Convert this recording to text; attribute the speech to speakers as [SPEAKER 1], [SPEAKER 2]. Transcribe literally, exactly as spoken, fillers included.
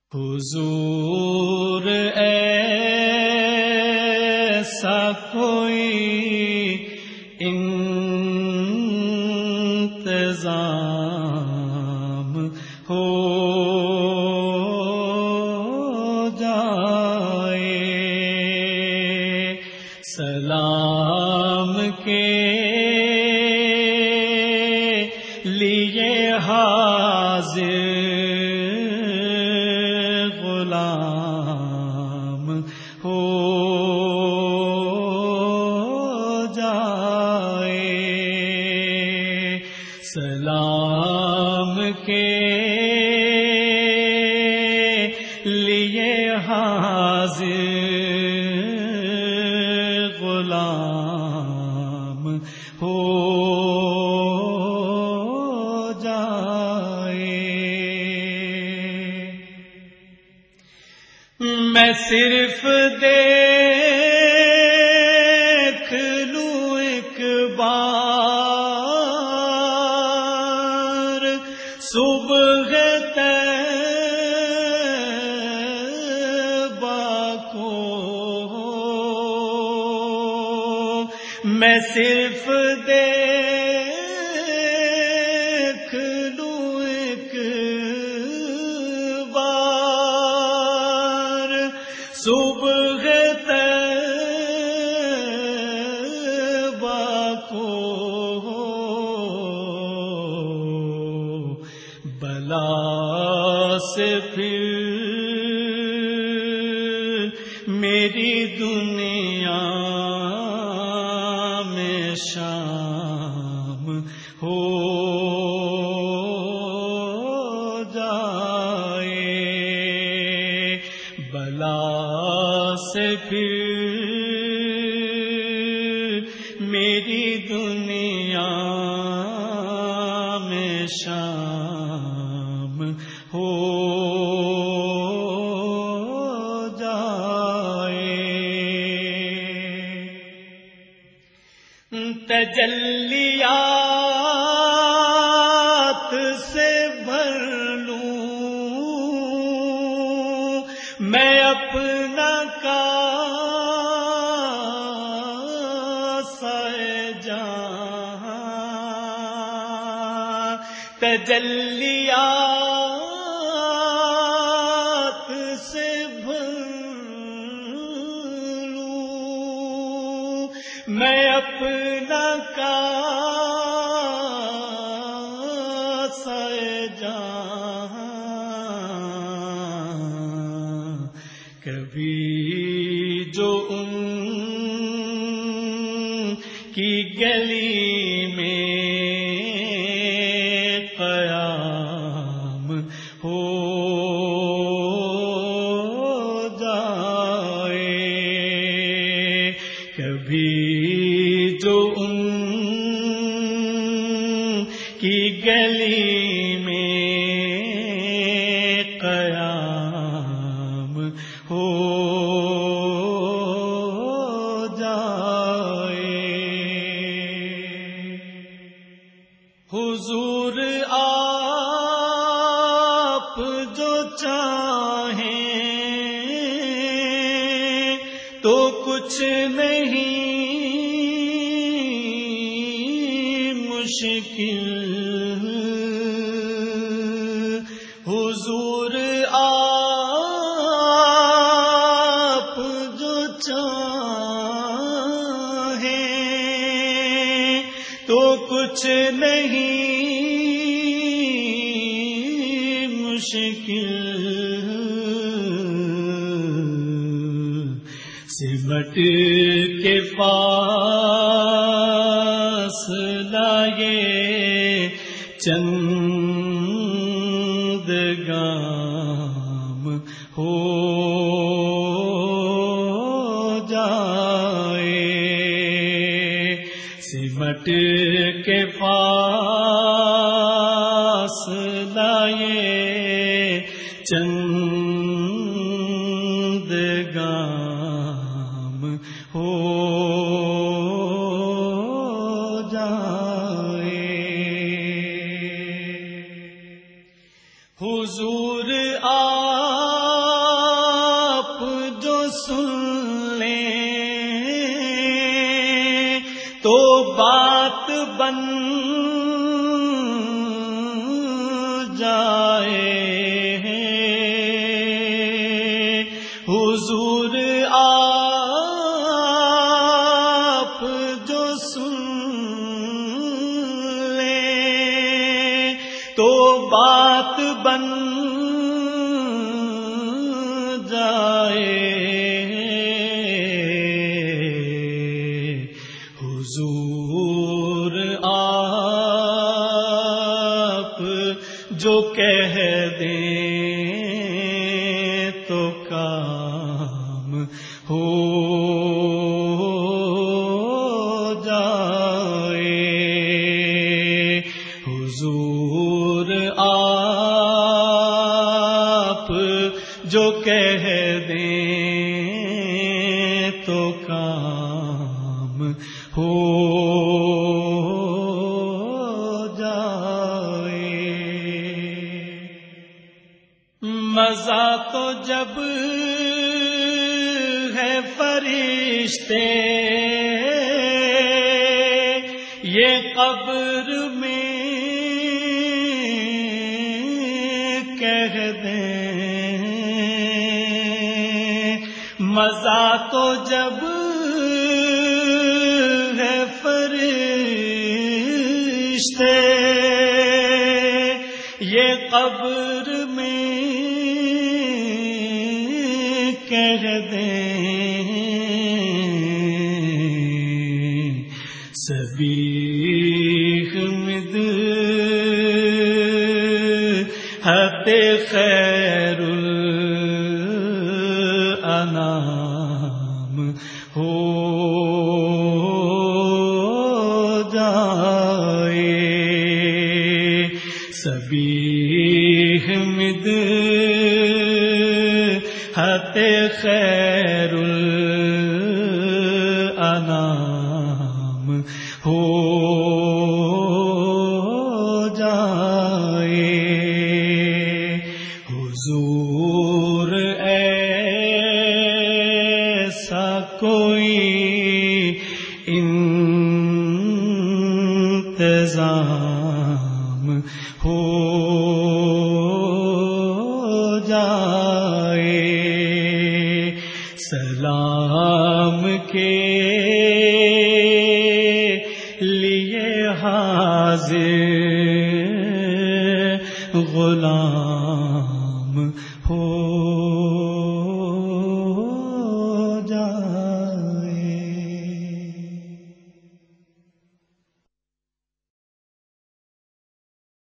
[SPEAKER 1] حضور ایسا کوئی انتظام ہو جائے، سلام کے لیے حاضر غلام ہو جائے، سلام کے لیے حاضر غلام ہو جائے۔ میں صرف دیکھ لوں ایک بار صبح طیبہ کو، میں صرف دیکھ لوں ایک بار صبح طیبہ کو، بلا سے پھر میری دنیا میں شام ہو جائے، بلا سے پھر میری دنیا میں شام ہو جائے۔ تجلیات سے بھر لوں میں اپنا کاسہ جہاں، تجلیات سے بھر لوں میں اپنا کاسہ جہاں، کبھی جو ان کی گلی میں قیام ہو جائے، کبھی جو ان کی گلی میں قیام ہو جائے۔ حضور آپ جو چاہیں تو کچھ نہیں مشکل، حضور آپ جو چاہیں تو کچھ نہیں مشکل، سمٹ کے فاصلہ یہ چند گام ہو جائے، سمٹ کے فاصلہ یہ چند گام ہو جائے۔ حضور آ کہہ دیں تو کام ہو جائے، حضور آپ جو کہہ دیں تو کام ہو جائے۔ مزہ تو جب ہے فرشتے یہ قبر میں کہہ دیں، مزہ تو جب ہے فرشتے یہ قبر میں کہہ دیں، سبیح مدحت خیر الانام ہو جائے، سبیح مدحت خیر الانام ہو جائے۔ حضور ایسا کوئی انتظام ہو جائے، سلام کے لیے حاضر غلام ہو